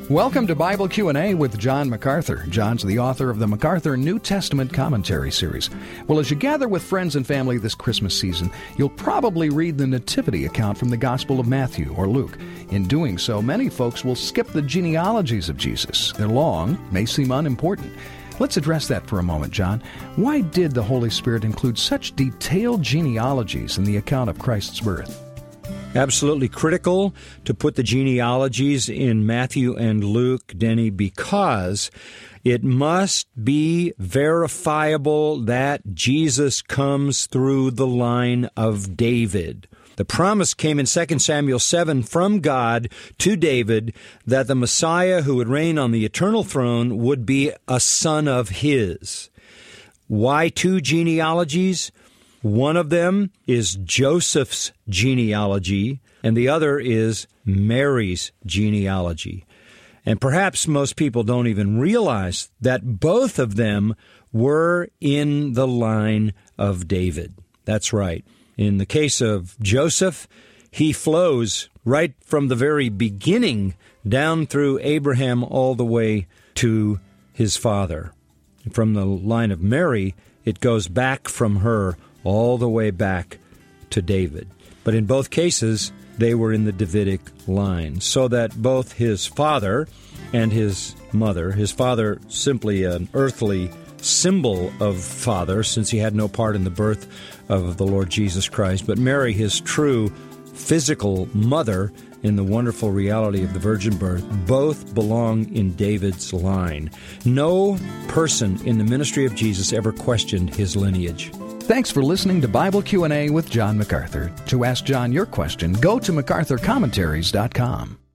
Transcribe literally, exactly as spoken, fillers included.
Welcome to Bible Q and A with John MacArthur. John's the author of the MacArthur New Testament Commentary Series. Well, as you gather with friends and family this Christmas season, you'll probably read the Nativity account from the Gospel of Matthew or Luke. In doing so, many folks will skip the genealogies of Jesus. They're long, may seem unimportant. Let's address that for a moment, John. Why did the Holy Spirit include such detailed genealogies in the account of Christ's birth? Absolutely critical to put the genealogies in Matthew and Luke, Denny, because it must be verifiable that Jesus comes through the line of David. The promise came in Second Samuel seven from God to David that the Messiah who would reign on the eternal throne would be a son of his. Why two genealogies? One of them is Joseph's genealogy, and the other is Mary's genealogy. And perhaps most people don't even realize that both of them were in the line of David. That's right. In the case of Joseph, he flows right from the very beginning down through Abraham all the way to his father. From the line of Mary, it goes back from her all the way back to David. But in both cases, they were in the Davidic line, so that both his father and his mother, his father simply an earthly symbol of father, since he had no part in the birth of the Lord Jesus Christ, but Mary, his true physical mother, in the wonderful reality of the virgin birth, both belong in David's line. No person in the ministry of Jesus ever questioned his lineage. Thanks for listening to Bible Q and A with John MacArthur. To ask John your question, go to macarthur commentaries dot com.